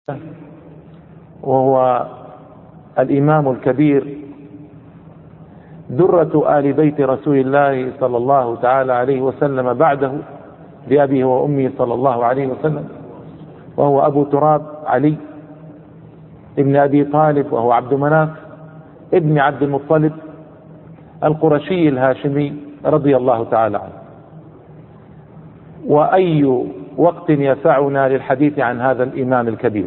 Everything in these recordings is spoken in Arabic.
وهو الإمام الكبير، درة آل بيت رسول الله صلى الله تعالى عليه وسلم بعده بأبيه وأمه صلى الله عليه وسلم، وهو أبو تراب علي ابن أبي طالب، وهو عبد مناف ابن عبد المطلب القرشي الهاشمي رضي الله تعالى عنه. وأي وقت يسعنا للحديث عن هذا الإمام الكبير،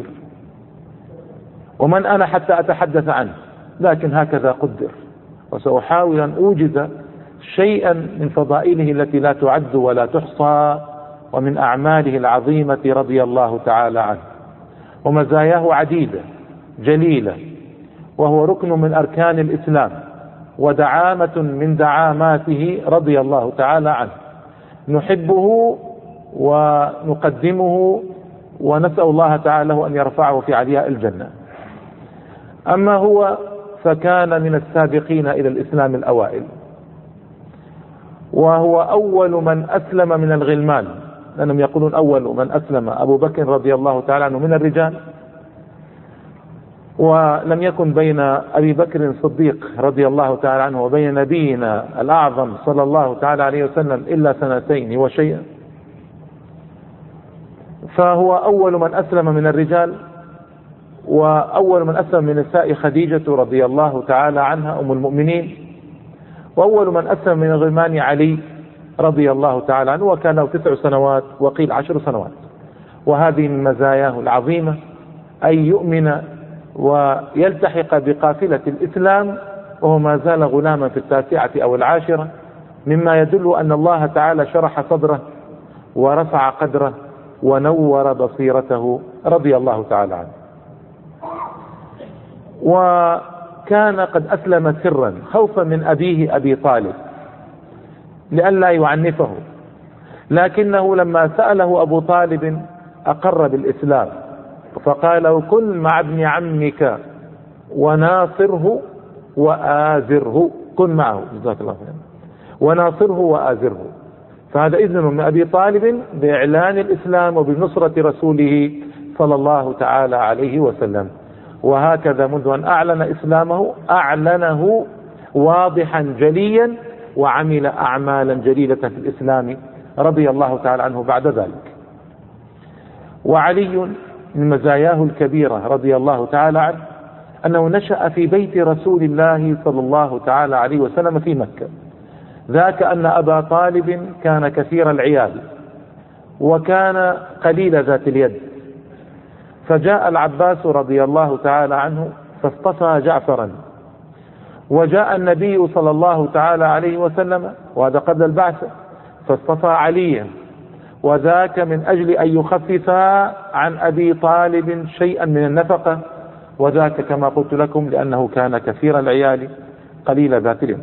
ومن أنا حتى أتحدث عنه، لكن هكذا قدر، وسأحاول أن أوجز شيئا من فضائله التي لا تعد ولا تحصى، ومن أعماله العظيمة رضي الله تعالى عنه. ومزاياه عديدة جليلة، وهو ركن من أركان الإسلام ودعامة من دعاماته رضي الله تعالى عنه. نحبه ونقدمه ونسأل الله تعالى أن يرفعه في علياء الجنة. أما هو فكان من السابقين إلى الإسلام الأوائل، وهو أول من أسلم من الغلمان، لأنهم يقولون أول من أسلم أبو بكر رضي الله تعالى عنه من الرجال، ولم يكن بين أبي بكر الصديق رضي الله تعالى عنه وبين نبينا الأعظم صلى الله تعالى عليه وسلم إلا 2 وشيئا، فهو أول من أسلم من الرجال، وأول من أسلم من نساء خديجة رضي الله تعالى عنها أم المؤمنين، وأول من أسلم من الغلمان علي رضي الله تعالى عنه، وكان له 9 سنوات وقيل 10 سنوات. وهذه من مزاياه العظيمة أن يؤمن ويلتحق بقافلة الإسلام وهو ما زال غلاما في 9 أو 10، مما يدل أن الله تعالى شرح صدره ورفع قدره ونور بصيرته رضي الله تعالى عنه. وكان قد أسلم سرا خوفا من أبيه أبي طالب لئلا يعنفه، لكنه لما سأله أبو طالب أقر بالإسلام، فقال له: كن مع ابن عمك وناصره وآزره، كن معه، جزاك الله خيرا، وناصره وآزره. فهذا إذن من أبي طالب بإعلان الإسلام وبنصرة رسوله صلى الله تعالى عليه وسلم. وهكذا منذ أن أعلن إسلامه أعلنه واضحا جليا، وعمل أعمالا جليلة في الإسلام رضي الله تعالى عنه بعد ذلك. وعلي من مزاياه الكبيرة رضي الله تعالى عنه أنه نشأ في بيت رسول الله صلى الله تعالى عليه وسلم في مكة، ذاك أن أبا طالب كان كثير العيال وكان قليل ذات اليد، فجاء العباس رضي الله تعالى عنه فاصطفى جعفرا، وجاء النبي صلى الله تعالى عليه وسلم وهذا قبل البعثة فاصطفى عليا، وذاك من أجل أن يخفف عن أبي طالب شيئا من النفقة، وذاك كما قلت لكم لأنه كان كثير العيال قليل ذات اليد.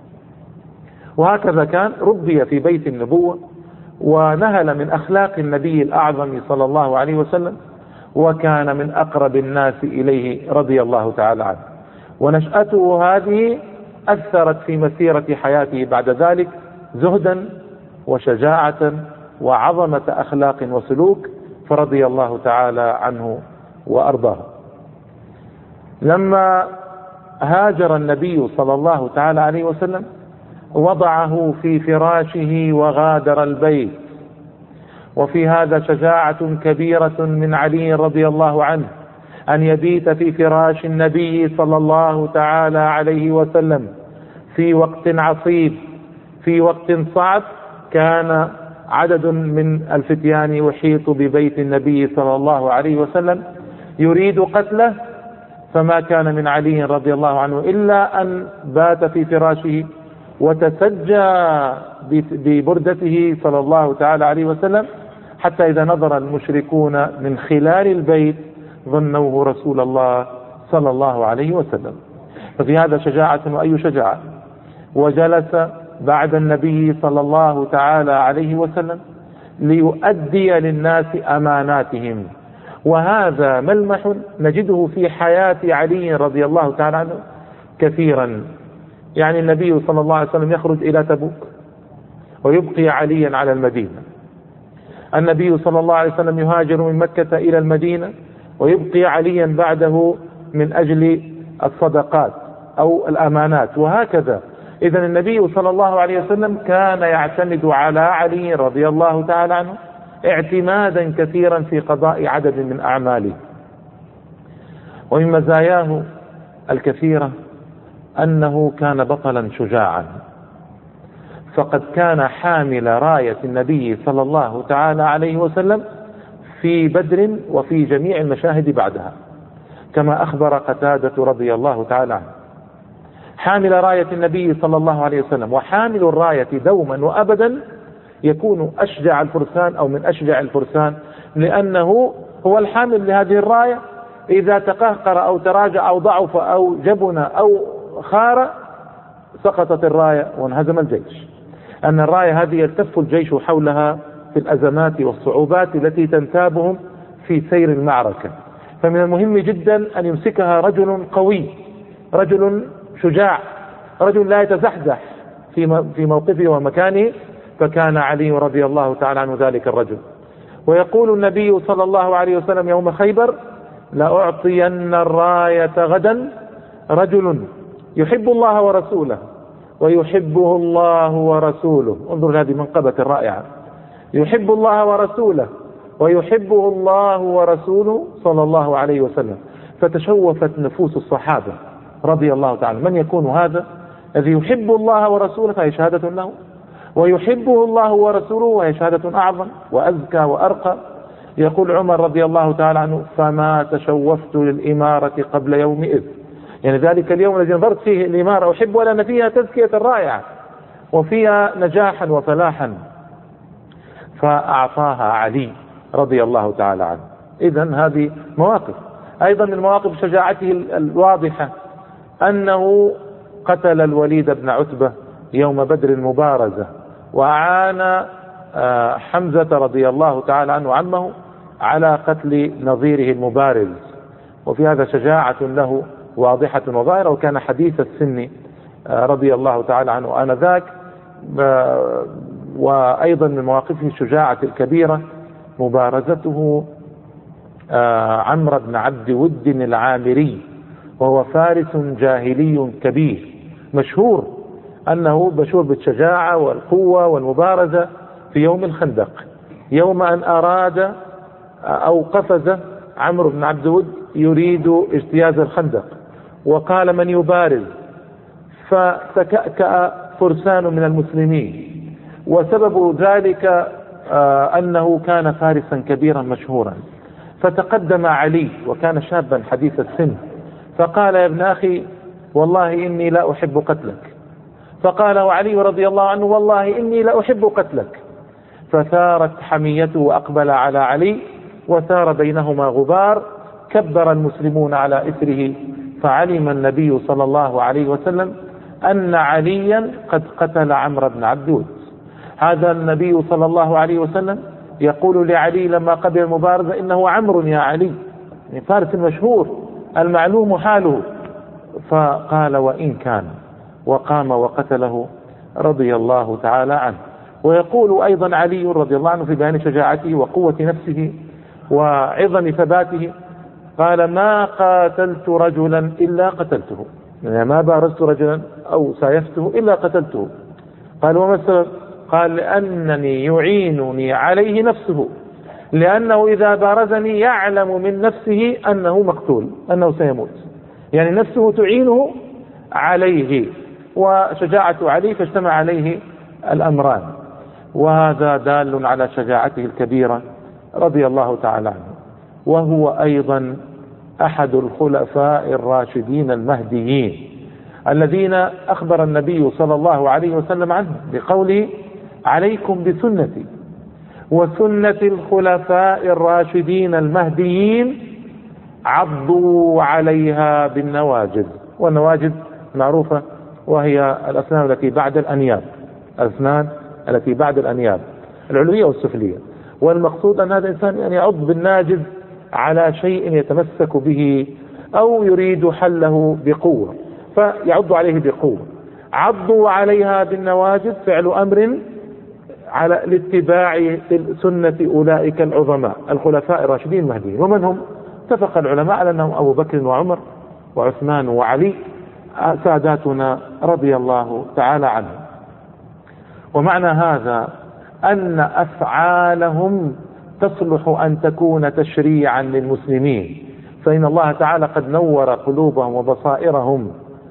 وهكذا كان ربي في بيت النبوة، ونهل من أخلاق النبي الأعظم صلى الله عليه وسلم، وكان من أقرب الناس إليه رضي الله تعالى عنه. ونشأته هذه أثرت في مسيرة حياته بعد ذلك زهدا وشجاعة وعظمة أخلاق وسلوك، فرضي الله تعالى عنه وأرضاه. لما هاجر النبي صلى الله تعالى عليه وسلم وضعه في فراشه وغادر البيت، وفي هذا شجاعة كبيرة من علي رضي الله عنه أن يبيت في فراش النبي صلى الله تعالى عليه وسلم في وقت عصيب، في وقت صعب. كان عدد من الفتيان يحيط ببيت النبي صلى الله عليه وسلم يريد قتله، فما كان من علي رضي الله عنه إلا أن بات في فراشه وتسجى ببردته صلى الله تعالى عليه وسلم، حتى إذا نظر المشركون من خلال البيت ظنوه رسول الله صلى الله عليه وسلم. ففي هذا شجاعة وأي شجاعة. وجلس بعد النبي صلى الله تعالى عليه وسلم ليؤدي للناس أماناتهم، وهذا ملمح نجده في حياة علي رضي الله تعالى عنه كثيرا. يعني النبي صلى الله عليه وسلم يخرج إلى تبوك ويبقي عليا على المدينة، النبي صلى الله عليه وسلم يهاجر من مكة إلى المدينة ويبقي عليا بعده من أجل الصدقات أو الأمانات، وهكذا. إذن النبي صلى الله عليه وسلم كان يعتمد على علي رضي الله تعالى عنه اعتمادا كثيرا في قضاء عدد من أعماله. ومن مزاياه الكثيرة أنه كان بطلا شجاعا، فقد كان حامل راية النبي صلى الله تعالى عليه وسلم في بدر وفي جميع المشاهد بعدها، كما أخبر قتادة رضي الله تعالى عنه. حامل راية النبي صلى الله عليه وسلم، وحامل الراية دوما وأبدا يكون أشجع الفرسان أو من أشجع الفرسان، لأنه هو الحامل لهذه الراية. إذا تقهقر أو تراجع أو ضعف أو جبن أو خار سقطت الراية وانهزم الجيش. أن الراية هذه يلتف الجيش حولها في الأزمات والصعوبات التي تنتابهم في سير المعركة. فمن المهم جدا أن يمسكها رجل قوي، رجل شجاع، رجل لا يتزحزح في موقفه ومكانه، فكان علي رضي الله تعالى عنه ذلك الرجل. ويقول النبي صلى الله عليه وسلم يوم خيبر: لأعطين الراية غدا رجل يحب الله ورسوله ويحبه الله ورسوله. انظر هذه منقبة رائعة، يحب الله ورسوله ويحبه الله ورسوله صلى الله عليه وسلم. فتشوفت نفوس الصحابة رضي الله تعالى، من يكون هذا الذي يحب الله ورسوله؟ فهي شهادة له، ويحبه الله ورسوله وهي شهادة أعظم وأزكى وأرقى. يقول عمر رضي الله تعالى عنه: فما تشوفت للإمارة قبل يومئذ، يعني ذلك اليوم الذي نظرت فيه الإمارة أحب ولا فيها تزكية رائعة وفيها نجاحا وفلاحا، فأعطاها علي رضي الله تعالى عنه. إذن هذه مواقف. أيضا من مواقف شجاعته الواضحة أنه قتل الوليد بن عتبة يوم بدر المبارزة، وأعان حمزة رضي الله تعالى عنه عمه على قتل نظيره المبارز. وفي هذا شجاعة له واضحة وظاهرة، وكان حديث السن رضي الله تعالى عنه آنذاك. وأيضا من مواقفه الشجاعة الكبيرة مبارزته عمرو بن عبد ود العامري، وهو فارس جاهلي كبير مشهور أنه مشهور بالشجاعة والقوة والمبارزة. في يوم الخندق، يوم أن أراد أو قفز عمرو بن عبد ود يريد اجتياز الخندق، وقال: من يبارز؟ فتكأكأ فرسان من المسلمين، وسبب ذلك أنه كان فارسا كبيرا مشهورا. فتقدم علي وكان شابا حديث السن، فقال: يا ابن أخي والله إني لا أحب قتلك. فقال علي رضي الله عنه: والله إني لا أحب قتلك. فثارت حميته وأقبل على علي، وثار بينهما غبار، كبر المسلمون على إثره. فعلم النبي صلى الله عليه وسلم أن عليا قد قتل عمرو بن عبد ود. هذا النبي صلى الله عليه وسلم يقول لعلي لما قبل المبارزة: إنه عمرو يا علي، يعني فارس مشهور المعلوم حاله. فقال: وإن كان، وقام وقتله رضي الله تعالى عنه. ويقول أيضا علي رضي الله عنه في بيان شجاعته وقوة نفسه وعظم ثباته، قال: ما قاتلت رجلا إلا قتلته، يعني ما بارزت رجلا أو سايفته إلا قتلته. قال: وما السبب؟ قال: لأنني يعينني عليه نفسه، لأنه إذا بارزني يعلم من نفسه أنه مقتول، أنه سيموت، يعني نفسه تعينه عليه. وشجاعة علي فاجتمع عليه الأمران، وهذا دال على شجاعته الكبيرة رضي الله تعالى عنه. وهو أيضا أحد الخلفاء الراشدين المهديين الذين أخبر النبي صلى الله عليه وسلم عنه بقوله: عليكم بسنتي وسنة الخلفاء الراشدين المهديين، عضوا عليها بالنواجذ. والنواجذ معروفة، وهي الأسنان التي بعد الأنياب، الأسنان التي بعد الأنياب العلوية والسفلية. والمقصود أن هذا الإنسان يعني يعض بالناجذ على شيء يتمسك به أو يريد حله بقوة، فيعض عليه بقوة. عضوا عليها بالنواجذ فعل أمر على الاتباع سنة أولئك العظماء الخلفاء الراشدين المهديين. ومن هم؟ اتفق العلماء على أنهم أبو بكر وعمر وعثمان وعلي ساداتنا رضي الله تعالى عنهم. ومعنى هذا أن أفعالهم تصلح أن تكون تشريعا للمسلمين، فإن الله تعالى قد نور قلوبهم وبصائرهم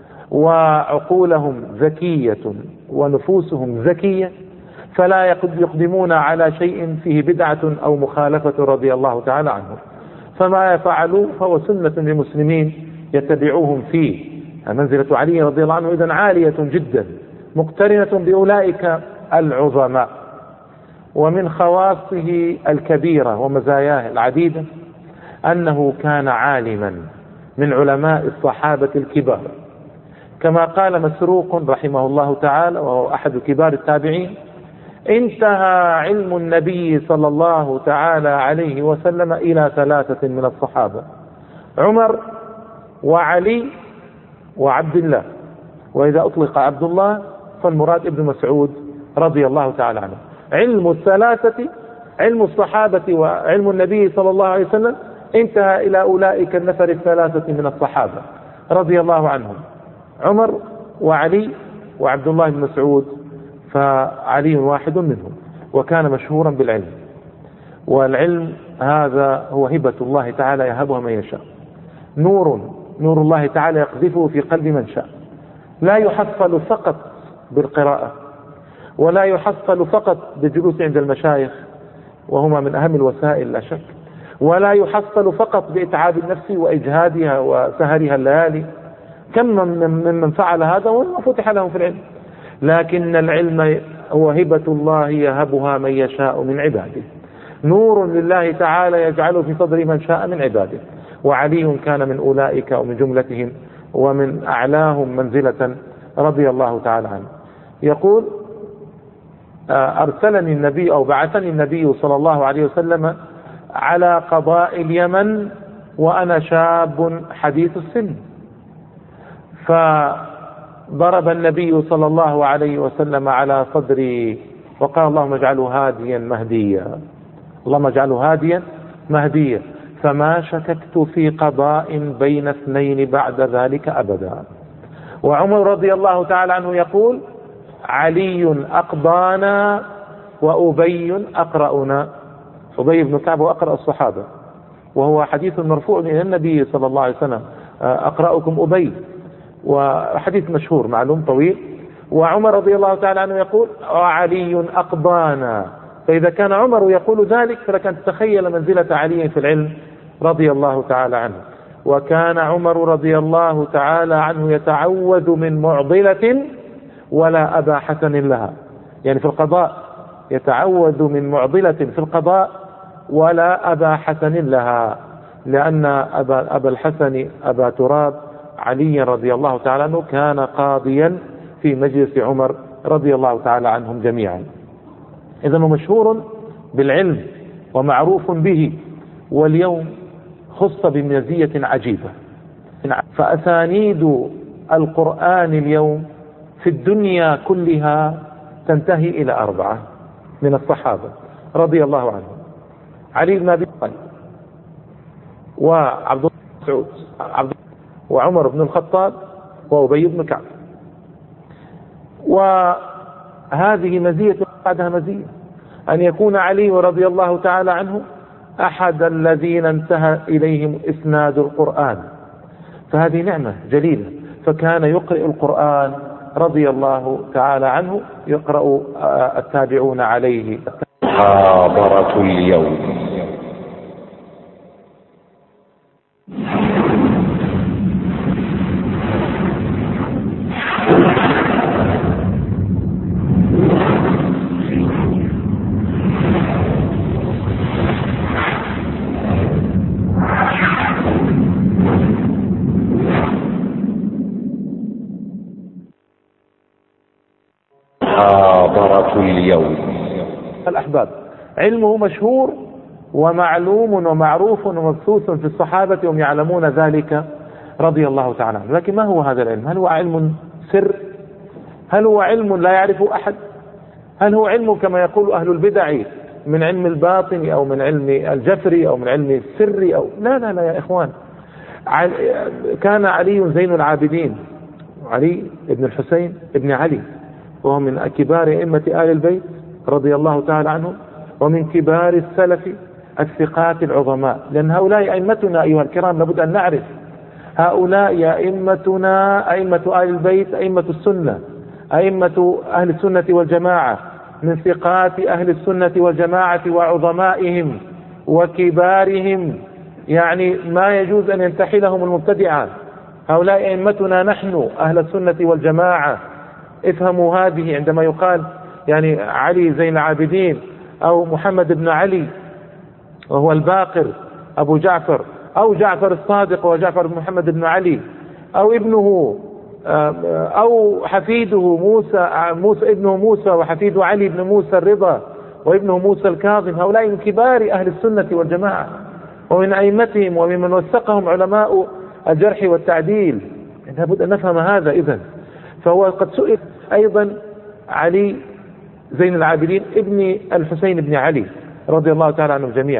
وعقولهم ذكية ونفوسهم ذكية، فلا يقدمون على شيء فيه بدعة أو مخالفة رضي الله تعالى عنهم. فما يفعلوا فهو سنة للمسلمين يتبعوهم فيه. منزلة علي رضي الله عنه إذن عالية جدا مقترنة بأولئك العظماء. ومن خواصه الكبيرة ومزاياه العديدة أنه كان عالما من علماء الصحابة الكبار، كما قال مسروق رحمه الله تعالى وهو أحد كبار التابعين: انتهى علم النبي صلى الله تعالى عليه وسلم إلى 3 من الصحابة: عمر وعلي وعبد الله. وإذا أطلق عبد الله فالمراد ابن مسعود رضي الله تعالى عنه. علم الثلاثة، علم الصحابة وعلم النبي صلى الله عليه وسلم، انتهى إلى أولئك النفر 3 من الصحابة رضي الله عنهم: عمر وعلي وعبد الله بن مسعود، فعلي واحد منهم، وكان مشهورا بالعلم. والعلم هذا هو هبة الله تعالى يهبها من يشاء، نور الله تعالى يقذفه في قلب من شاء، لا يحصل فقط بالقراءة، ولا يحصل فقط بالجلوس عند المشايخ وهما من أهم الوسائل لا شك، ولا يحصل فقط بإتعاب النفس وإجهادها وسهرها الليالي، كم من فعل هذا وما فتح لهم في العلم. لكن العلم هو هبة الله يهبها من يشاء من عباده، نور لله تعالى يجعله في صدر من شاء من عباده. وعلي كان من أولئك ومن جملتهم ومن أعلاهم منزلة رضي الله تعالى عنه. يقول: أرسلني النبي أو بعثني النبي صلى الله عليه وسلم على قضاء اليمن وأنا شاب حديث السن، فضرب النبي صلى الله عليه وسلم على صدري وقال: اللهم اجعله هاديا مهديا، اللهم اجعله هاديا مهديا، فما شككت في قضاء بين 2 بعد ذلك أبدا. وعمر رضي الله تعالى عنه يقول: علي أقضانا وأبي أقرأنا. أبي بن كعب وأقرأ الصحابة، وهو حديث مرفوع إلى النبي صلى الله عليه وسلم: أقرأكم أبي، وحديث مشهور معلوم طويل. وعمر رضي الله تعالى عنه يقول: وعلي أقضانا. فإذا كان عمر يقول ذلك فلك أن تتخيل منزلة علي في العلم رضي الله تعالى عنه. وكان عمر رضي الله تعالى عنه يتعوذ من معضلة ولا أبا حسن لها، يعني في القضاء يتعوذ من معضلة في القضاء ولا أبا حسن لها، لأن أبا الحسن أبا تراب علي رضي الله تعالى عنه كان قاضيا في مجلس عمر رضي الله تعالى عنهم جميعا. إذن مشهور بالعلم ومعروف به، واليوم خص بمزية عجيبة. فأسانيد القرآن اليوم في الدنيا كلها تنتهي إلى 4 من الصحابة رضي الله عنهم: علي بن أبي طالب، وعبد الله بن مسعود، وعمر بن الخطاب، وأبي بن كعب. وهذه مزية بعدها مزية، أن يكون علي رضي الله تعالى عنه أحد الذين انتهى إليهم إسناد القرآن، فهذه نعمة جليلة. فكان يقرأ القرآن رضي الله تعالى عنه، يقرأ التابعون عليه. محاضرة اليوم. محاضرة اليوم. الأحباب، علمه مشهور ومعلوم ومعروف ومبثوث في الصحابة وهم يعلمون ذلك رضي الله تعالى عنه. لكن ما هو هذا العلم؟ هل هو علم سر؟ هل هو علم لا يعرفه أحد؟ هل هو علم كما يقول أهل البدع من علم الباطن أو من علم الجفري أو من علم السري أو لا لا لا يا إخوان. كان علي زين العابدين، علي ابن الحسين ابن علي، وهو من كبار أئمة آل البيت رضي الله تعالى عنهم، ومن كبار السلف الثقات العظماء. لأن هؤلاء أئمتنا أيها الكرام، لابد أن نعرف هؤلاء أئمتنا، أئمة آل البيت، أئمة السنة، أئمة أهل السنة والجماعة، من ثقات أهل السنة والجماعة وعظمائهم وكبارهم، يعني ما يجوز أن ينتحلهم المبتدعة. هؤلاء أئمتنا نحن أهل السنة والجماعة. افهموا هذه عندما يقال يعني علي زين العابدين أو محمد بن علي وهو الباقر أبو جعفر، أو جعفر الصادق وجعفر بن محمد بن علي، أو ابنه أو حفيده موسى ابنه موسى وحفيده علي بن موسى الرضا وابنه موسى الكاظم. هؤلاء من كبار أهل السنة والجماعة ومن أئمتهم وممن وثقهم علماء الجرح والتعديل. لابد أن نفهم هذا. إذن فهو قد سئل أيضا علي زين العابدين ابن الحسين بن علي رضي الله تعالى عنهم جميعا.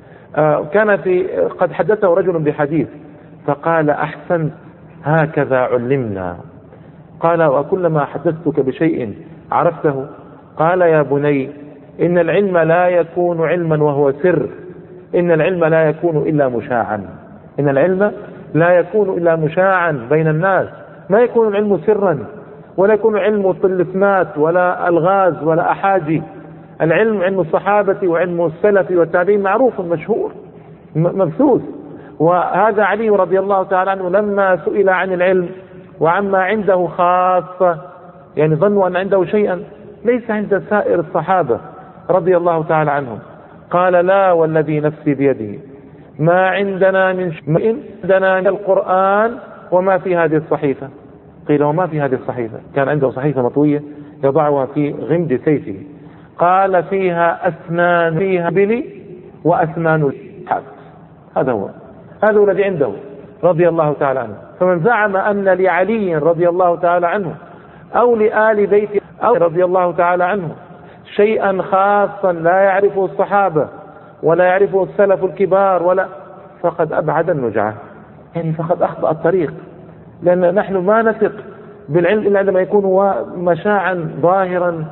كان قد حدثه رجل بحديث فقال: أحسنت، هكذا علمنا. قال: وكلما حدثتك بشيء عرفته؟ قال: يا بني، إن العلم لا يكون علما وهو سر، إن العلم لا يكون إلا مشاعا. إن العلم لا يكون إلا مشاعا بين الناس، ما يكون العلم سرا، ولا يكون علم طلسمات ولا ألغاز ولا أحاجي. العلم علم الصحابة وعلم السلف والتابعين معروف مشهور مبثوث. وهذا علي رضي الله تعالى عنه لما سئل عن العلم وعما عنده خاصة، يعني ظنوا أن عنده شيئا ليس عند سائر الصحابة رضي الله تعالى عنهم، قال: لا والذي نفسي بيده، ما عندنا من شيء، عندنا من القرآن وما في هذه الصحيفة. قيل: وما في هذه الصحيفة؟ كان عنده صحيفة مطوية يضعها في غمد سيفه، قال: فيها أسنان، فيها بلي وأسنان الحق. هذا هو الذي عنده رضي الله تعالى عنه. فمن زعم أن لعلي رضي الله تعالى عنه أو لآل بيت أو رضي الله تعالى عنه شيئا خاصا لا يعرفه الصحابة ولا يعرفه السلف الكبار ولا، فقد أبعد النجعة، يعني فقد أخطأ الطريق. لأن نحن ما نثق بالعلم إلا عندما يكون مشاعا ظاهرا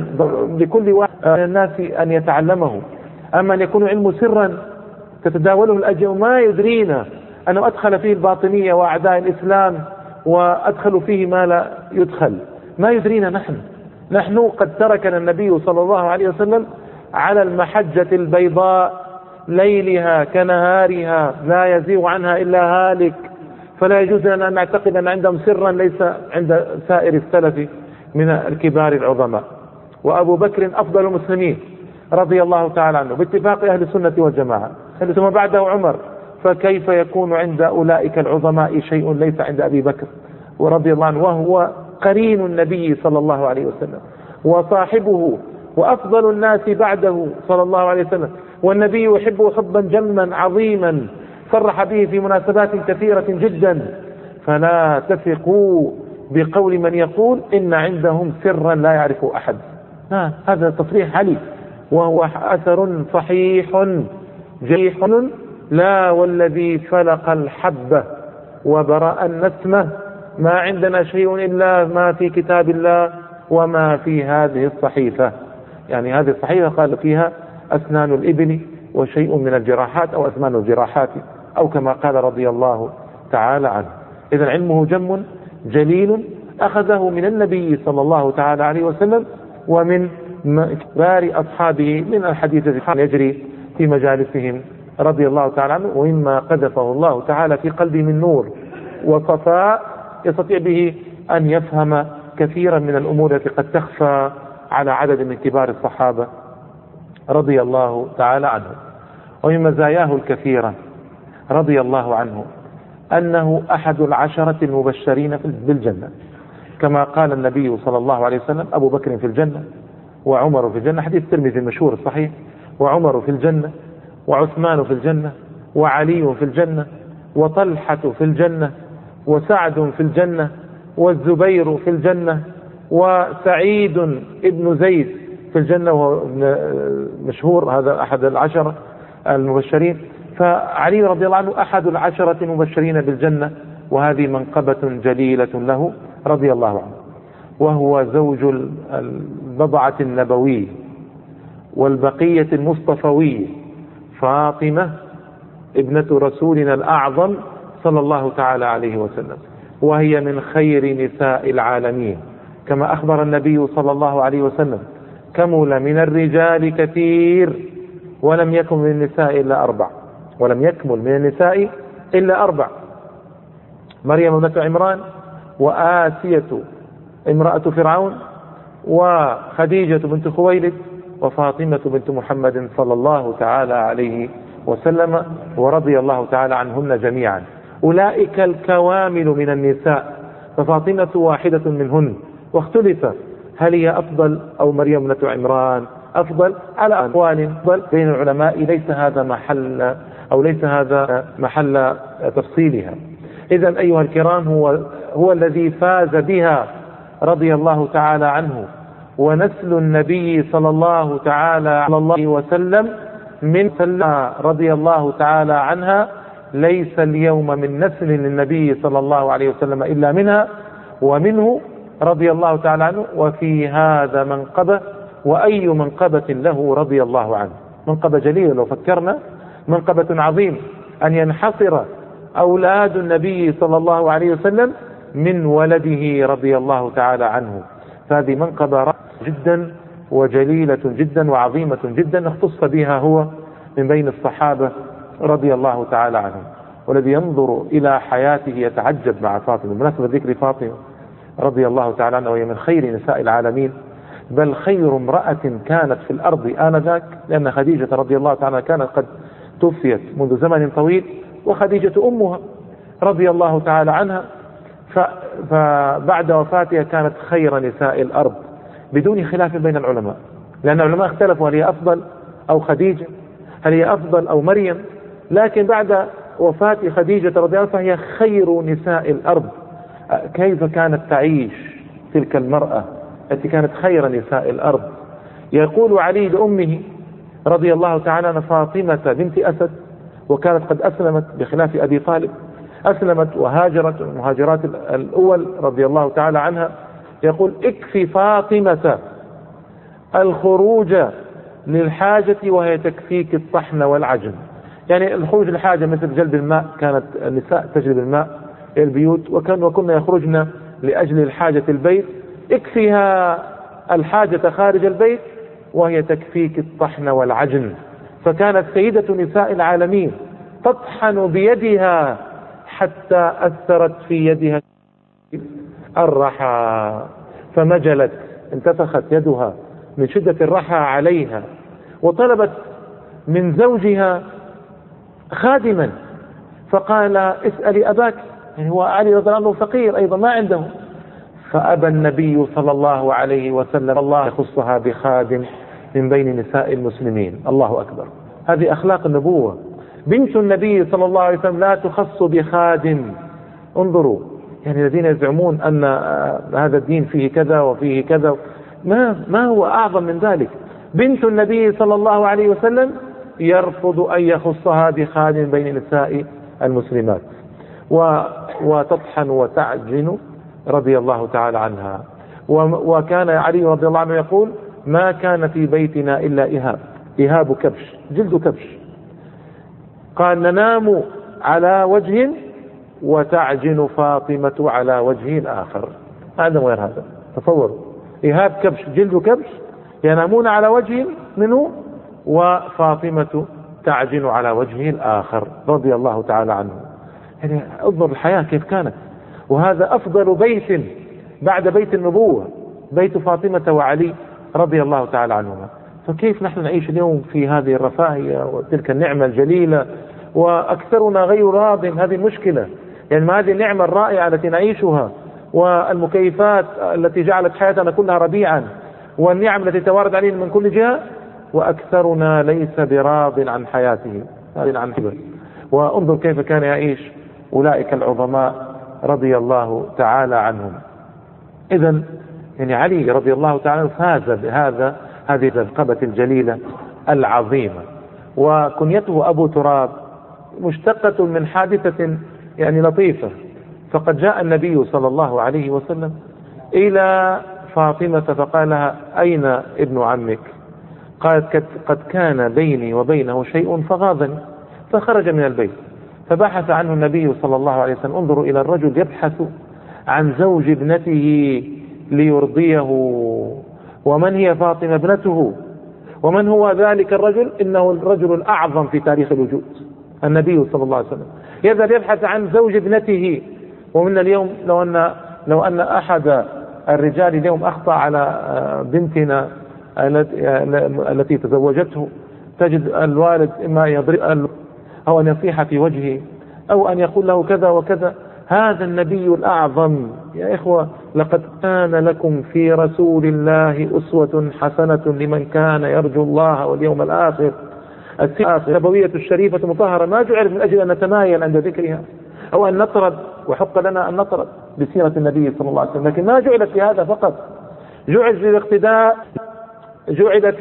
لكل واحد من الناس أن يتعلمه. أما أن يكون علم سرا تتداوله الأجيال ما يدرينا أنه أدخل فيه الباطنية وأعداء الإسلام وأدخلوا فيه ما لا يدخل، ما يدرينا. نحن قد تركنا النبي صلى الله عليه وسلم على المحجة البيضاء ليلها كنهارها لا يزيغ عنها إلا هالك، فلا يجوز لنا أن نعتقد أن عندهم سرا ليس عند سائر السلف من الكبار العظماء. وأبو بكر أفضل المسلمين رضي الله تعالى عنه باتفاق أهل السنة والجماعة، ثم بعده عمر، فكيف يكون عند أولئك العظماء شيء ليس عند أبي بكر ورضي الله عنه، وهو قرين النبي صلى الله عليه وسلم وصاحبه وأفضل الناس بعده صلى الله عليه وسلم، والنبي يحبه حبا جما عظيما صرح به في مناسبات كثيرة جدا. فلا تثقوا بقول من يقول إن عندهم سرا لا يعرفه أحد. هذا تصريح علي، وهو أثر صحيح جيح: لا والذي فلق الحبة وبرأ النسمة، ما عندنا شيء إلا ما في كتاب الله وما في هذه الصحيفة. يعني هذه الصحيفة قال فيها أسنان الإبل وشيء من الجراحات أو أثمان الجراحات، أو كما قال رضي الله تعالى عنه. إذن علمه جم جليل أخذه من النبي صلى الله تعالى عليه وسلم ومن كبار أصحابه من الحديث الذي يجري في مجالسهم رضي الله تعالى عنه، ومما قذفه الله تعالى في قلبه من نور وصفاء يستطيع به أن يفهم كثيرا من الأمور التي قد تخفى على عدد من كبار الصحابة رضي الله تعالى عنه. ومن مزاياه الكثيرة رضي الله عنه أنه أحد العشرة المبشرين بالجنة، كما قال النبي صلى الله عليه وسلم: أبو بكر في الجنة وعمر في الجنة، حديث الترمذي المشهور الصحيح، وعمر في الجنة وعثمان في الجنة وعلي في الجنة وطلحة في الجنة وسعد في الجنة والزبير في الجنة وسعيد ابن زيد في الجنة، وهو مشهور هذا أحد العشرة المبشرين. فعلي رضي الله عنه أحد العشرة المبشرين بالجنة، وهذه منقبة جليلة له رضي الله عنه. وهو زوج البضعة النبوية والبقية المصطفوية فاطمة ابنة رسولنا الأعظم صلى الله تعالى عليه وسلم، وهي من خير نساء العالمين، كما أخبر النبي صلى الله عليه وسلم: كمل من الرجال كثير ولم يكن من النساء إلا 4. ولم يكمل من النساء إلا 4: مريم ابنة عمران، وآسية امرأة فرعون، وخديجة بنت خويلد، وفاطمة بنت محمد صلى الله تعالى عليه وسلم، ورضي الله تعالى عنهن جميعا. أولئك الكوامل من النساء، ففاطمة واحدة منهن، واختلف هل هي أفضل أو مريم ابنة عمران أفضل، على أقوال بين العلماء، ليس هذا محل تفصيلها. إذن أيها الكرام، هو الذي فاز بها رضي الله تعالى عنه، ونسل النبي صلى الله تعالى عليه وسلم من رضي الله تعالى عنها، ليس اليوم من نسل للنبي صلى الله عليه وسلم إلا منها ومنه رضي الله تعالى عنه. وفي هذا منقبة، وأي منقبة له رضي الله عنه، منقبة جليلة لو فكرنا، منقبة عظيم أن ينحصر أولاد النبي صلى الله عليه وسلم من ولده رضي الله تعالى عنه. فهذه منقبة جدا وجليلة جدا وعظيمة جدا، اختص بها هو من بين الصحابة رضي الله تعالى عنهم. والذي ينظر إلى حياته يتعجب مع فاطمة. بمناسبة ذكر فاطمة رضي الله تعالى عنها، وهي من خير نساء العالمين، بل خير امرأة كانت في الأرض آنذاك، لأن خديجة رضي الله تعالى عنها كانت قد توفيت منذ زمن طويل، وخديجة أمها رضي الله تعالى عنها، فبعد وفاتها كانت خير نساء الأرض بدون خلاف بين العلماء، لأن العلماء اختلفوا هل هي أفضل أو خديجة، هل هي أفضل أو مريم، لكن بعد وفاة خديجة رضي الله عنها فهي خير نساء الأرض. كيف كانت تعيش تلك المرأة التي كانت خير نساء الأرض؟ يقول علي لأمه رضي الله تعالى عنها: فاطمة بنت أسد، وكانت قد أسلمت بخلاف أبي طالب، أسلمت وهاجرت، المهاجرات الأول رضي الله تعالى عنها. يقول: اكفي فاطمة الخروج للحاجة وهي تكفيك الطحن والعجن. يعني الخروج للحاجة مثل جلب الماء، كانت النساء تجلب الماء إلى البيوت، وكنا يخرجن لأجل الحاجة البيت، اكفيها الحاجة خارج البيت وهي تكفيك الطحن والعجن. فكانت سيدة نساء العالمين تطحن بيدها حتى أثرت في يدها الرحى، فمجلت، انتفخت يدها من شدة الرحى عليها، وطلبت من زوجها خادما، فقال: اسألي أباك. يعني هو علي رضي الله عنه فقير أيضا ما عنده، فأبى النبي صلى الله عليه وسلم الله يخصها بخادم من بين نساء المسلمين. الله أكبر، هذه أخلاق النبوة. بنت النبي صلى الله عليه وسلم لا تخص بخادم. انظروا، يعني الذين يزعمون أن هذا الدين فيه كذا وفيه كذا، ما هو أعظم من ذلك؟ بنت النبي صلى الله عليه وسلم يرفض أن يخصها بخادم بين نساء المسلمات، وتطحن وتعجن رضي الله تعالى عنها. وكان علي رضي الله عنه يقول: ما كان في بيتنا إلا إهاب كبش، جلد كبش. قال: ننام على وجه وتعجن فاطمة على وجه آخر. هذا غير هذا، تصوروا، إهاب كبش، جلد كبش، ينامون على وجه منه، وفاطمة تعجن على وجه الآخر رضي الله تعالى عنه. يعني انظر الحياة كيف كانت. وهذا أفضل بيت بعد بيت النبوة، بيت فاطمة وعلي رضي الله تعالى عنهما. فكيف نحن نعيش اليوم في هذه الرفاهية وتلك النعمة الجليلة، وأكثرنا غير راض؟ هذه المشكلة. يعني ما هذه النعمة الرائعة التي نعيشها، والمكيفات التي جعلت حياتنا كلها ربيعا، والنعم التي توارد علينا من كل جهة، وأكثرنا ليس براض عن حياته. وانظر كيف كان يعيش أولئك العظماء رضي الله تعالى عنهم. إذن يعني علي رضي الله تعالى فاز بهذا هذه الرقبة الجليلة العظيمة. وكنيته أبو تراب مشتقة من حادثة يعني لطيفة. فقد جاء النبي صلى الله عليه وسلم إلى فاطمة فقال لها: أين ابن عمك؟ قالت: قد كان بيني وبينه شيء فغاضني. فخرج من البيت فبحث عنه النبي صلى الله عليه وسلم. انظروا إلى الرجل يبحث عن زوج ابنته ليرضيه. ومن هي فاطمة ابنته؟ ومن هو ذلك الرجل؟ إنه الرجل الأعظم في تاريخ الوجود، النبي صلى الله عليه وسلم. يذهب يبحث عن زوج ابنته. ومن اليوم لو أن أحد الرجال اليوم أخطأ على بنتنا التي تزوجته، تجد الوالد إما يضرب أو أن يصيح في وجهه أو أن يقول له كذا وكذا. هذا النبي الأعظم يا إخوة، لقد كان لكم في رسول الله أسوة حسنة لمن كان يرجو الله واليوم الآخر. السيرة النبوية الشريفة مطهرة ما جعلت من أجل أن نتمايل عند ذكرها أو أن نطرد، وحق لنا أن نطرد بسيرة النبي صلى الله عليه وسلم، لكن ما جعلت لهذا فقط، جعلت للاقتداء، جعلت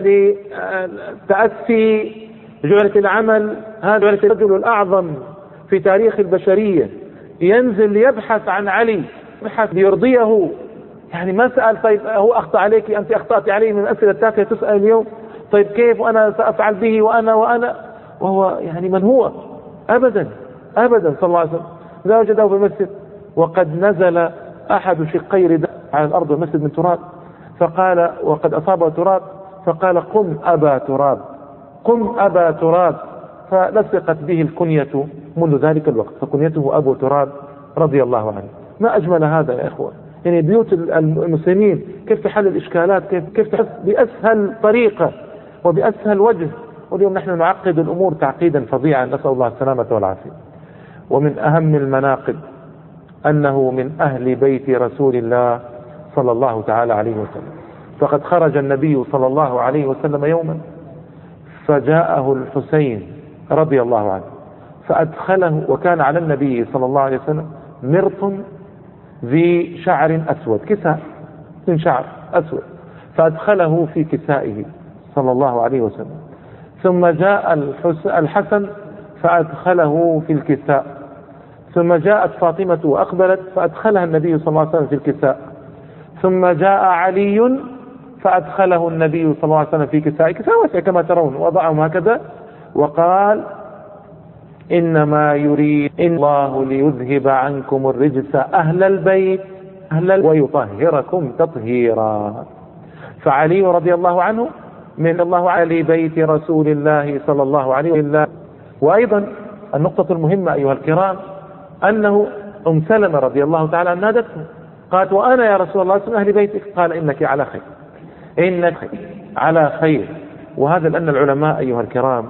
للتأسي، جعلت للعمل. هذا جعلت الرجل الأعظم في تاريخ البشرية ينزل يبحث عن علي، يبحث ليرضيه. يعني ما سأل طيب هو أخطأ عليك، أنت أخطأت عليه، من الأسئلة التافهة تسأل اليوم طيب كيف وأنا سأفعل به وأنا وهو يعني من هو؟ أبدا صلى الله عليه وسلم. لا وجده في المسجد وقد نزل أحد شقي رداء على الأرض والمسجد من تراب، فقال وقد أصابه تراب فقال: قم أبا تراب، قم أبا تراب. فلصقت به الكنية منذ ذلك الوقت، فكنيته أبو تراب رضي الله عنه. ما أجمل هذا يا إخوة. يعني بيوت المسلمين كيف تحل الإشكالات، كيف تحس بأسهل طريقة وبأسهل وجه. واليوم نحن نعقد الأمور تعقيدا فظيعا، نسأل الله السلامة والعافية. ومن أهم المناقب أنه من أهل بيت رسول الله صلى الله تعالى عليه وسلم. فقد خرج النبي صلى الله عليه وسلم يوما فجاءه الحسين رضي الله عنه فأدخله، وكان على النبي صلى الله عليه وسلم مرط ذي شعر أسود، كساء من شعر أسود، فأدخله في كسائه صلى الله عليه وسلم. ثم جاء الحسن فأدخله في الكساء، ثم جاءت فاطمة وأقبلت فأدخلها النبي صلى الله عليه وسلم في الكساء، ثم جاء علي فأدخله النبي صلى الله عليه وسلم في كساء واسع كما ترون، وضعهم هكذا وقال: إنما يريد الله ليذهب عنكم الرجس أهل البيت ويطهركم تطهيرا. فعلي رضي الله عنه من الله على بيت رسول الله صلى الله عليه وسلم. وأيضا النقطة المهمة أيها الكرام أنه أم سلمة رضي الله تعالى عنها نادته، قالت: وأنا يا رسول الله من أهل بيتك؟ قال: إنك على خير، إنك على خير. وهذا لأن العلماء أيها الكرام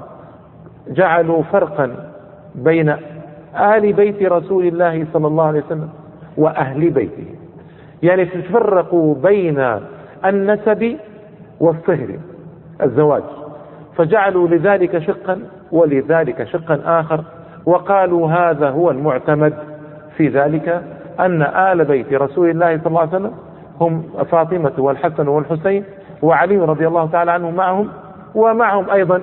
جعلوا فرقا بين آل بيت رسول الله صلى الله عليه وسلم وأهل بيته، يعني تفرقوا بين النسب والصهر الزواج، فجعلوا لذلك شقا ولذلك شقا آخر، وقالوا هذا هو المعتمد في ذلك، أن آل بيت رسول الله صلى الله عليه وسلم هم فاطمة والحسن والحسين وعلي رضي الله تعالى عنهم معهم، ومعهم أيضا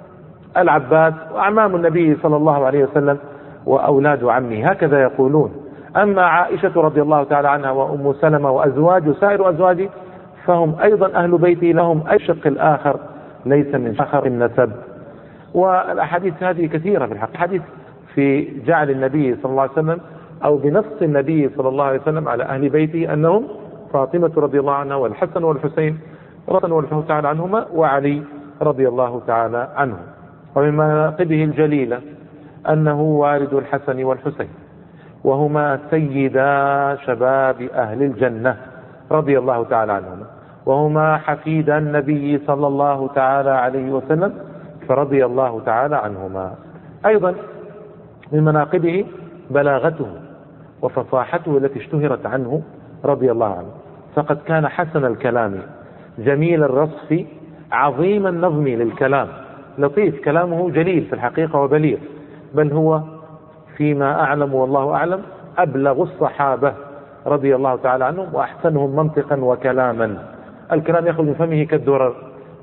العباس وأعمام النبي صلى الله عليه وسلم وأولاد عمه، هكذا يقولون. أما عائشة رضي الله تعالى عنها وأم سلمة وأزواج وسائر أزواجه فهم أيضا أهل بيته، لهم أي شق الآخر ليس من آخر النسب. والأحاديث هذه كثيرة في الحق، حديث في جعل النبي صلى الله عليه وسلم أو بنص النبي صلى الله عليه وسلم على أهل بيته أنهم فاطمة رضي الله عنها والحسن والحسين رضي الله تعالى عنهما وعلي رضي الله تعالى عنه. ومن مناقبه الجليلة أنه والد الحسن والحسين، وهما سيدا شباب أهل الجنة رضي الله تعالى عنهما، وهما حفيد النبي صلى الله تعالى عليه وسلم فرضي الله تعالى عنهما. أيضا من مناقبه بلاغته وفصاحته التي اشتهرت عنه رضي الله عنه، فقد كان حسن الكلام جميل الرصف عظيم النظم للكلام، لطيف كلامه جليل في الحقيقة وبليغ، بل هو فيما أعلم والله أعلم أبلغ الصحابة رضي الله تعالى عنهم وأحسنهم منطقا وكلاما. الكلام يخرج من فمه كالدرر،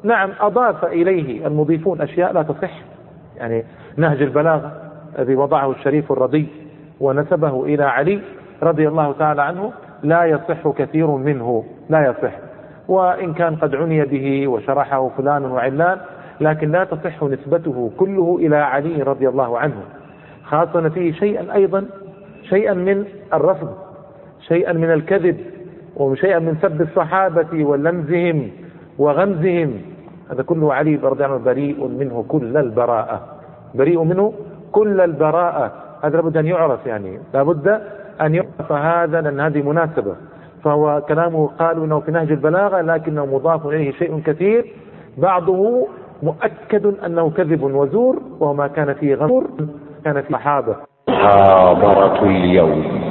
نعم أضاف إليه المضيفون أشياء لا تصح، يعني نهج البلاغة الذي وضعه الشريف الرضي ونسبه إلى علي رضي الله تعالى عنه لا يصح كثير منه، لا يصح، وإن كان قد عني به وشرحه فلان وعلان، لكن لا تصح نسبته كله إلى علي رضي الله عنه، خاصة فيه شيئا أيضا، شيئا من الرفض، شيئا من الكذب، وشيئا من سب الصحابة ولمزهم وغمزهم. هذا كله علي رضي الله عنه بريء منه كل البراءة، بريء منه كل البراءة. هذا لابد أن يعرف، يعني لابد أن يعرف هذا، لأن هذه مناسبة. فهو كلامه قالوا أنه في نهج البلاغة، لكنه مضاف إليه شيء كثير، بعضه مؤكد أنه كذب وزور، وهو ما كان فيه غمر كان فيه صحابة. محاضرة اليوم.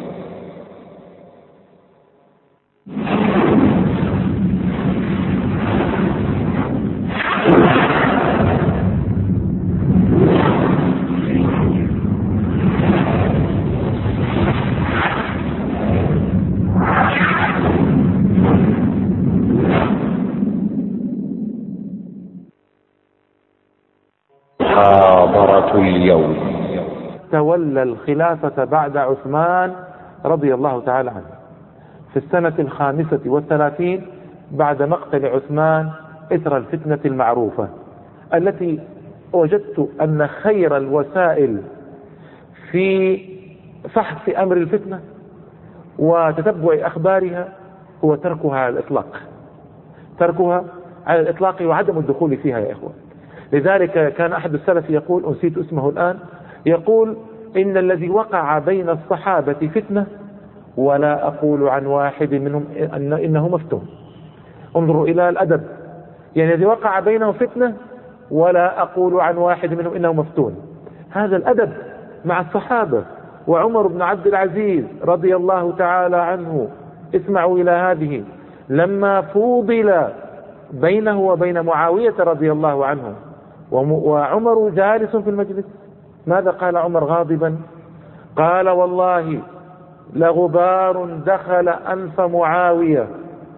محاضرة اليوم. تولى الخلافة بعد عثمان رضي الله تعالى عنه في السنة 35 بعد مقتل عثمان إثر الفتنة المعروفة، التي وجدت أن خير الوسائل في فحص أمر الفتنة وتتبع أخبارها هو تركها على الإطلاق، تركها على الإطلاق وعدم الدخول فيها يا إخوان. لذلك كان أحد السلف يقول، أنسيت اسمه الآن، يقول: إن الذي وقع بين الصحابة فتنة ولا أقول عن واحد منهم إنه مفتون. انظروا إلى الأدب، يعني الذي وقع بينهم فتنة ولا أقول عن واحد منهم إنه مفتون. هذا الأدب مع الصحابة. وعمر بن عبد العزيز رضي الله تعالى عنه، اسمعوا إلى هذه، لما فوضل بينه وبين معاوية رضي الله عنه وعمر جالس في المجلس، ماذا قال عمر غاضبا؟ قال: والله لغبار دخل أنف معاوية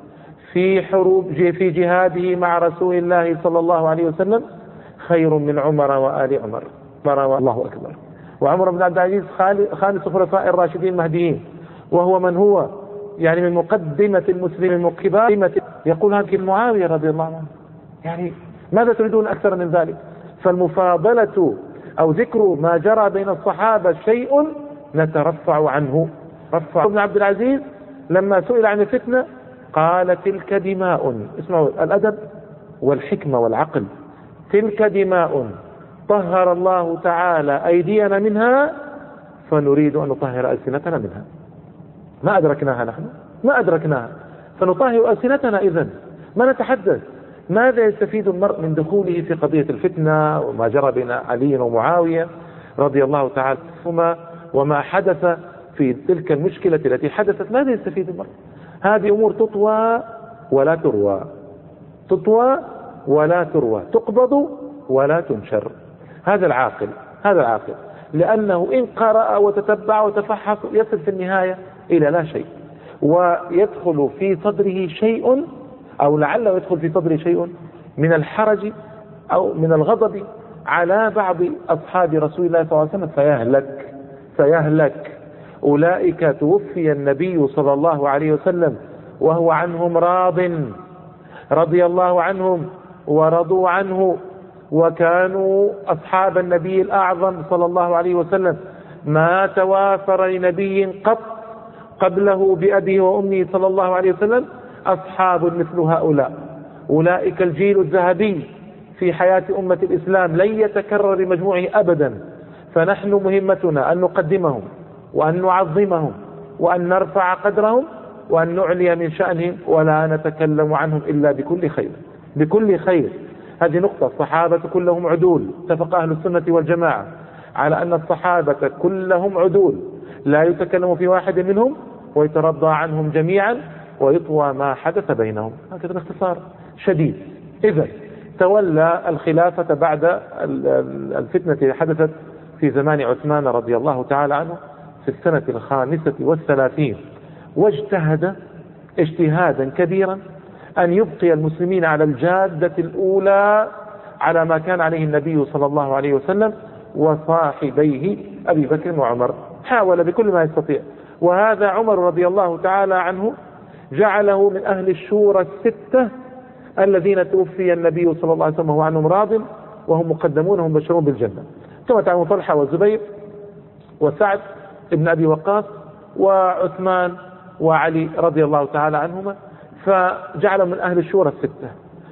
في جهاده مع رسول الله صلى الله عليه وسلم خير من عمر وآل عمر. الله أكبر. وعمر بن عبد العزيز خامس خلفاء الراشدين المهديين، وهو من هو يعني من مقدمة المسلمين، من كبار، يقول هذه معاوية رضي الله عنه. يعني ماذا تريدون أكثر من ذلك؟ فالمفاضلة أو ذكر ما جرى بين الصحابة شيء نترفع عنه. رفع ابن عبد العزيز لما سئل عن الفتنة قال: تلك دماء، اسمعوا الأدب والحكمة والعقل، تلك دماء طهر الله تعالى أيدينا منها فنريد أن نطهر ألسنتنا منها. ما أدركناها نحن، ما أدركناها، فنطهر ألسنتنا. إذن ما نتحدث. ماذا يستفيد المرء من دخوله في قضية الفتنة وما جرى بين علي ومعاوية رضي الله تعالى عنهما وما حدث في تلك المشكلة التي حدثت؟ ماذا يستفيد المرء؟ هذه أمور تطوى ولا تروى، تطوى ولا تروى، تقبض ولا تنشر. هذا العاقل، هذا العاقل، لأنه إن قرأ وتتبع وتفحص يصل في النهاية إلى لا شيء، ويدخل في صدره شيء، أو لعله يدخل في صدره شيء من الحرج أو من الغضب على بعض أصحاب رسول الله صلى الله عليه وسلم فيهلك. أولئك توفي النبي صلى الله عليه وسلم وهو عنهم راض، رضي الله عنهم ورضوا عنه، وكانوا أصحاب النبي الأعظم صلى الله عليه وسلم. ما توافر لنبي قط قبله بأبيه وأمه صلى الله عليه وسلم أصحاب مثل هؤلاء. أولئك الجيل الذهبي في حياة أمة الإسلام لن يتكرر لمجموعه أبدا. فنحن مهمتنا أن نقدمهم وأن نعظمهم وأن نرفع قدرهم وأن نعلي من شأنهم، ولا نتكلم عنهم إلا بكل خير، بكل خير. هذه نقطة. الصحابة كلهم عدول، اتفق أهل السنة والجماعة على أن الصحابة كلهم عدول، لا يتكلم في واحد منهم ويترضى عنهم جميعا ويطوى ما حدث بينهم. هكذا باختصار شديد. إذن تولى الخلافة بعد الفتنة التي حدثت في زمان عثمان رضي الله تعالى عنه في السنة 35، واجتهد اجتهادا كبيرا أن يبقي المسلمين على الجادة الأولى على ما كان عليه النبي صلى الله عليه وسلم وصاحبيه أبي بكر وعمر. حاول بكل ما يستطيع. وهذا عمر رضي الله تعالى عنه جعله من أهل الشورى الستة الذين توفي النبي صلى الله عليه وسلم وهو عنهم راض، وهم مقدمون هم بشرون بالجنة، كما تعلمون طلحة والزبير وسعد ابن أبي وقاص وعثمان وعلي رضي الله تعالى عنهما، فجعلهم من أهل الشورى الستة.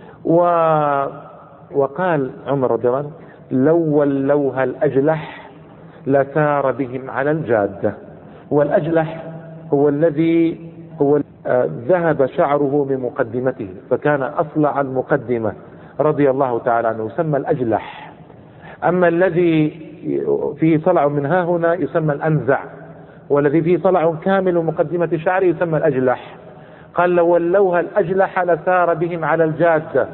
وقال عمر رضي الله عنه: لو ولوها الأجلح لسار بهم على الجادة. والأجلح هو الذي ذهب شعره من مقدمته، فكان أصلع المقدمة رضي الله تعالى عنه يسمى الأجلح. أما الذي فيه صلع من ها هنا يسمى الأنزع، والذي فيه صلع كامل مقدمة شعره يسمى الأجلح. قال: لو ولوها الأجلح لسار بهم على الجادة.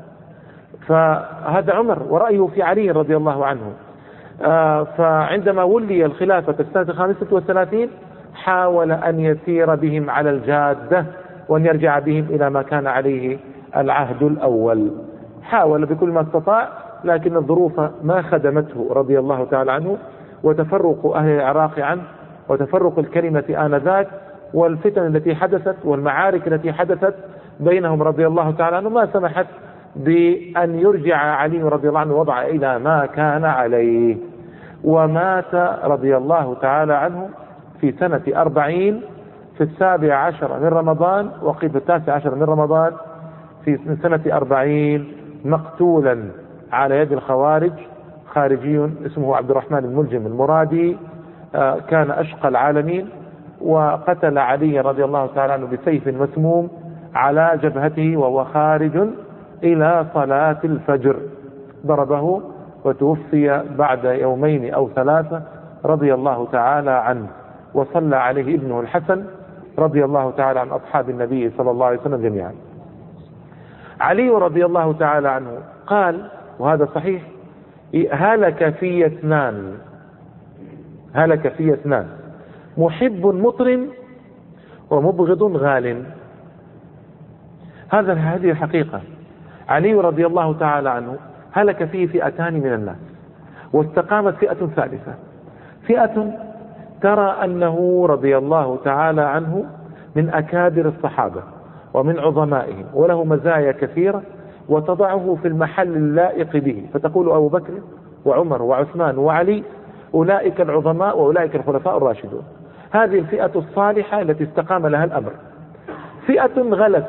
فهذا عمر، ورأيه في علي رضي الله عنه. فعندما ولي الخلافة في السنة 35 حاول أن يسير بهم على الجادة وأن يرجع بهم إلى ما كان عليه العهد الأول. حاول بكل ما استطاع، لكن الظروف ما خدمته رضي الله تعالى عنه، وتفرق أهل العراق عنه، وتفرق الكلمة آنذاك، والفتن التي حدثت والمعارك التي حدثت بينهم رضي الله تعالى عنه ما سمحت بأن يرجع علي رضي الله عنه وضع إلى ما كان عليه. ومات رضي الله تعالى عنه في سنة 40 في 17 من رمضان، وقيل في 19 من رمضان في سنة 40 مقتولا على يد الخوارج. خارجي اسمه عبد الرحمن الملجم المرادي، كان أشقى العالمين، وقتل علي رضي الله تعالى عنه بسيف مسموم على جبهته وهو خارج إلى صلاة الفجر. ضربه وتوفي بعد يومين أو ثلاثة رضي الله تعالى عنه. وصلى عليه ابنه الحسن رضي الله تعالى عن أصحاب النبي صلى الله عليه وسلم جميعا. علي رضي الله تعالى عنه قال، وهذا صحيح: هلك في اثنان، محب مطرم ومبغض غال. هذه الحقيقة. علي رضي الله تعالى عنه هلك فيه فئتان من الناس، واستقامت فئة ثالثة، فئة ترى أنه رضي الله تعالى عنه من أكابر الصحابة ومن عظمائهم وله مزايا كثيرة، وتضعه في المحل اللائق به، فتقول أبو بكر وعمر وعثمان وعلي أولئك العظماء وأولئك الخلفاء الراشدون. هذه الفئة الصالحة التي استقام لها الأمر. فئة غلت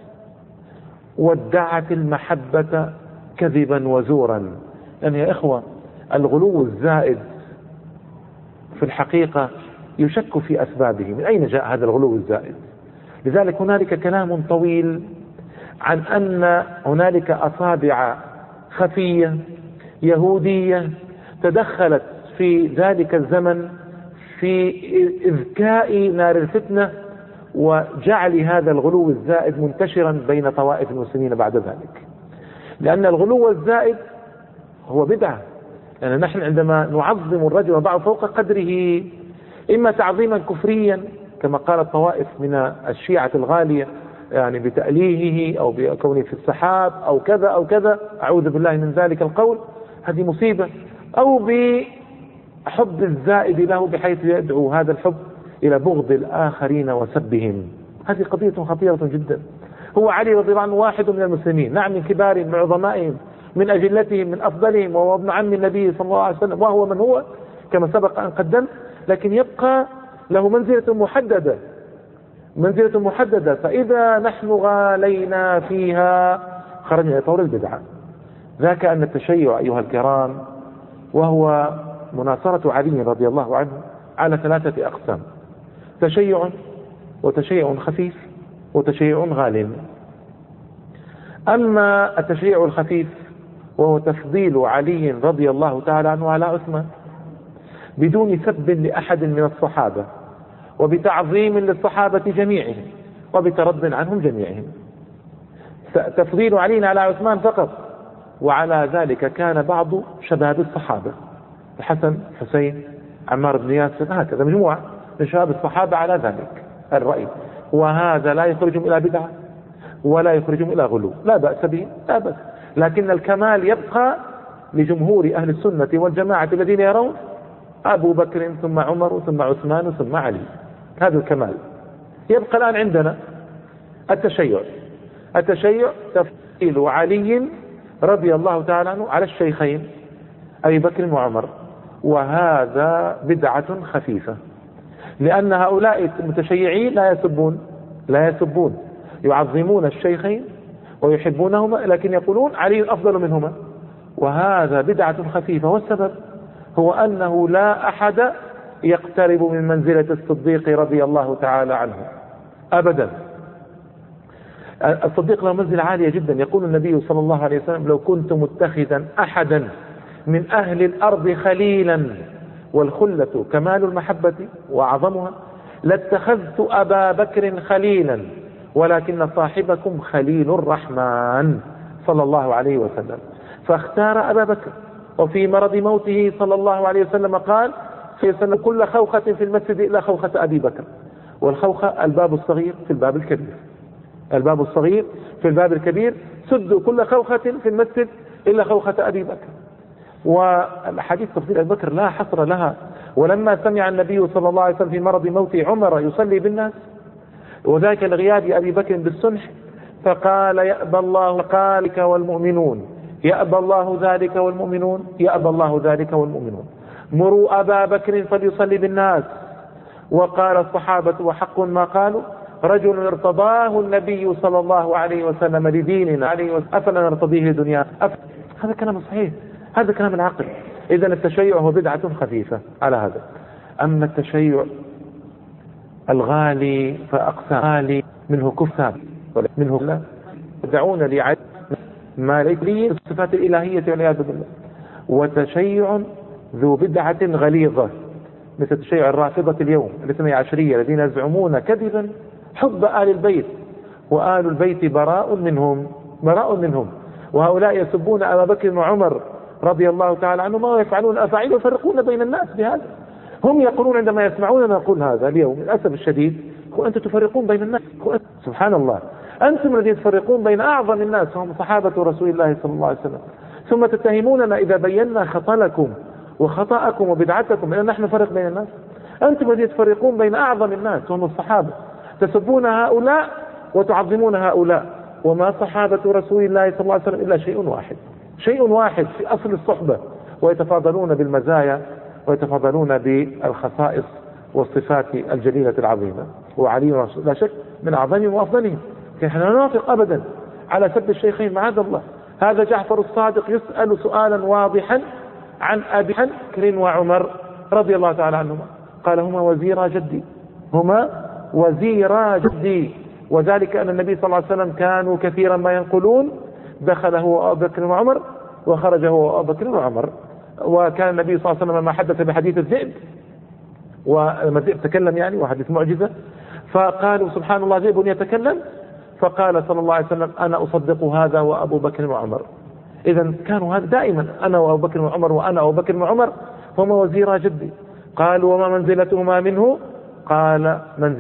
وادعت المحبة كذبا وزورا. يعني يا إخوة، الغلو الزائد في الحقيقة يشك في أسبابه، من أين جاء هذا الغلو الزائد؟ لذلك هنالك كلام طويل عن أن هنالك أصابع خفية يهودية تدخلت في ذلك الزمن في إذكاء نار الفتنة وجعل هذا الغلو الزائد منتشرا بين طوائف المسلمين بعد ذلك. لأن الغلو الزائد هو بدعة، لأن نحن عندما نعظم الرجل وضعه فوق قدره إما تعظيما كفريا كما قالت طوائف من الشيعة الغالية، يعني بتأليهه أو بكونه في السحاب أو كذا أو كذا، أعوذ بالله من ذلك القول، هذه مصيبة، أو بحب الزائد له بحيث يدعو هذا الحب إلى بغض الآخرين وسبهم. هذه قضية خطيرة جدا. هو علي رضي الله عنه واحد من المسلمين، نعم، من كبارهم، من عظمائهم، من أجلتهم، من أفضلهم، وهو ابن عم النبي صلى الله عليه وسلم، وهو من هو كما سبق أن قدمت، لكن يبقى له منزلة محددة. فإذا نحن غالينا فيها خرجنا إلى طور البدعة. ذاك أن التشيع أيها الكرام وهو مناصرة علي رضي الله عنه على 3 أقسام: تشيع، وتشيع خفيف، وتشيع غال. أما التشيع الخفيف وهو تفضيل علي رضي الله تعالى عنه على عثمان بدون سب لأحد من الصحابة، وبتعظيم للصحابة جميعهم، وبترد عنهم جميعهم. تفضيل علي على عثمان فقط، وعلى ذلك كان بعض شباب الصحابة، الحسن، حسين، عمار بن ياسر، هكذا مجموعة من شباب الصحابة على ذلك الرأي، وهذا لا يخرجهم إلى بدعة ولا يخرجهم إلى غلو، لا بأس به، لا بأس. لكن الكمال يبقى لجمهور أهل السنة والجماعة الذين يرون أبو بكر ثم عمر ثم عثمان ثم علي، هذا الكمال. يبقى الآن عندنا التشيع تفضيل علي رضي الله تعالى عنه على الشيخين أبي بكر وعمر، وهذا بدعة خفيفة، لأن هؤلاء المتشيعين لا يسبون، يعظمون الشيخين ويحبونهما، لكن يقولون علي أفضل منهما، وهذا بدعة خفيفة. والسبب هو أنه لا أحد يقترب من منزلة الصديق رضي الله تعالى عنه أبدا. الصديق له منزلة عالية جدا. يقول النبي صلى الله عليه وسلم: لو كنت متخذا أحدا من أهل الأرض خليلا، والخلة كمال المحبة وأعظمها، لاتخذت أبا بكر خليلا، ولكن صاحبكم خليل الرحمن صلى الله عليه وسلم. فاختار أبا بكر. وفي مرض موته صلى الله عليه وسلم قال: سيسن كل خوخة في المسجد إلا خوخة أبي بكر. والخوخة الباب الصغير في الباب الكبير، الباب الصغير في الباب الكبير، سدوا كل خوخة في المسجد إلا خوخة أبي بكر. والحديث تفضيل أبي بكر لا حصر لها. ولما سمع النبي صلى الله عليه وسلم في مرض موت عمر يصلي بالناس، وذاك لغياب أبي بكر بالسنح، فقال: يأبى الله ذلك والمؤمنون، يأبى الله ذلك والمؤمنون، يأبى الله ذلك والمؤمنون، مروا أبا بكر فليصلي بالناس. وقال الصحابة وحق ما قالوا: رجل ارتضاه النبي صلى الله عليه وسلم لديننا أفلا نرتضيه لدنيا. هذا كلام صحيح، هذا كلام العقل. إذن التشيع هو بدعة خفيفة على هذا. أما التشيع الغالي فأقسام، غالي منه كفار، منه لا يدعون لي ما ليس لي الصفات الإلهية والعياذ بالله. وتشيع ذو بدعة غليظة مثل تشيع الرافضة اليوم الاثني عشرية الذين يزعمون كذبا حب آل البيت، وآل البيت براء منهم، وهؤلاء يسبون أبا بكر وعمر رضي الله تعالى عنهما ويفعلون أفاعيل ويفرقون بين الناس بهذا. هم يقولون عندما يسمعون نقول هذا اليوم للأسف الشديد: وأنتم تفرقون بين الناس. سبحان الله، أنتم الذين تفرقون بين أعظم الناس هم صحابة رسول الله صلى الله عليه وسلم، ثم تتهموننا إذا بينا خطلكم وخطأكم وبدعتكم أن نحن نفرق بين الناس. أنتم الذين تفرقون بين أعظم الناس هم الصحابة، تسبون هؤلاء وتعظمون هؤلاء، وما صحابة رسول الله صلى الله عليه وسلم إلا شيء واحد في أصل الصحبة، ويتفاضلون بالمزايا ويتفاضلون بالخصائص والصفات الجليلة العظيمة. وعلي لا شك من أعظمهم وأفضلهم، نحن لا نوافق أبدا على سب الشيخين معاذ الله. هذا جعفر الصادق يسأل سؤالا واضحا عن أبي بكر وعمر رضي الله تعالى عنهما، قال: هما وزيرا جدي. وذلك أن النبي صلى الله عليه وسلم كانوا كثيرا ما ينقلون: دخل هو أبو بكر وعمر وخرج هو أبو بكر وعمر. وكان النبي صلى الله عليه وسلم ما حدث بحديث الذئب، وما الذئب تكلم يعني، وحديث معجزة، فقالوا: سبحان الله، ذئب يتكلم. فقال صلى الله عليه وسلم: أنا أصدق هذا وأبو بكر وعمر. إذا كانوا هذا دائما، أنا وأبو بكر وعمر، وأنا وأبو بكر وعمر هما وزيرا جدي. قالوا: وما منزلتهما منه؟ قال: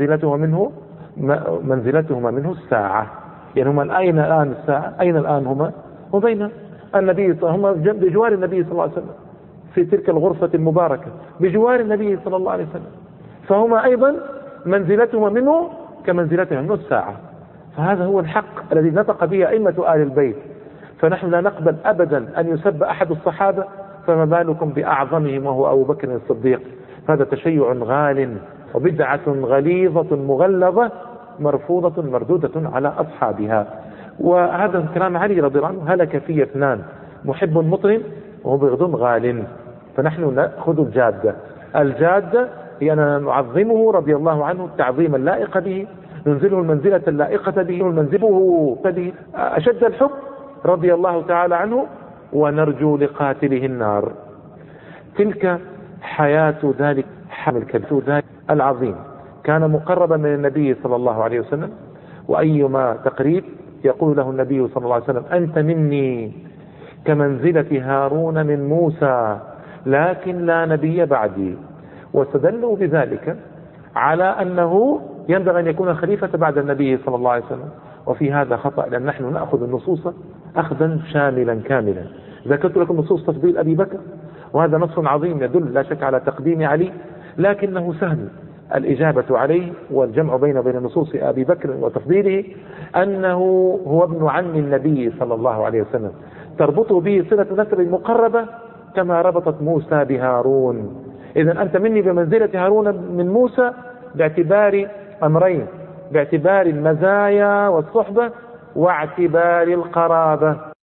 منزلتهما منه الساعة. يعني هما أين الآن الساعة؟ أين الآن هما؟ وبين النبي، هما بجوار النبي صلى الله عليه وسلم في تلك الغرفة المباركة بجوار النبي صلى الله عليه وسلم، فهما أيضا منزلتهما منه كمنزلتهما منه الساعة. فهذا هو الحق الذي نطق به أئمة آل البيت. فنحن لا نقبل أبدا أن يسب أحد الصحابة، فما بالكم بأعظمهم وهو أبو بكر الصديق. هذا تشيع غال وبدعة غليظة مغلظة مرفوضة مردودة على أصحابها. وهذا كلام علي رضي الله عنه: هلك في اثنان: محب مطرم ومبغض غال. فنحن نأخذ الجادة هي أننا نعظمه رضي الله عنه التعظيم اللائق به، ننزله المنزلة اللائقة به، ننزله أشد الحب رضي الله تعالى عنه، ونرجو لقاتله النار. تلك حياة ذلك حمل الكبير العظيم، كان مقربا من النبي صلى الله عليه وسلم، وأيما تقريب يقول له النبي صلى الله عليه وسلم: أنت مني كمنزلة هارون من موسى، لكن لا نبي بعدي. واستدلوا بذلك على أنه ينبغي أن يكون خليفة بعد النبي صلى الله عليه وسلم، وفي هذا خطأ، لأن نحن نأخذ النصوص أخذا شاملا كاملا. ذكرت لكم نصوص تفضيل أبي بكر، وهذا نص عظيم يدل لا شك على تقديم علي، لكنه سهل الإجابة عليه والجمع بين نصوص أبي بكر وتفضيله أنه هو ابن عم النبي صلى الله عليه وسلم، تربطه به صلة نسب مقربة كما ربطت موسى بهارون. إذا أنت مني بمنزلة هارون من موسى باعتبار أمرين: باعتبار المزايا والصحبة، واعتبار القرابة.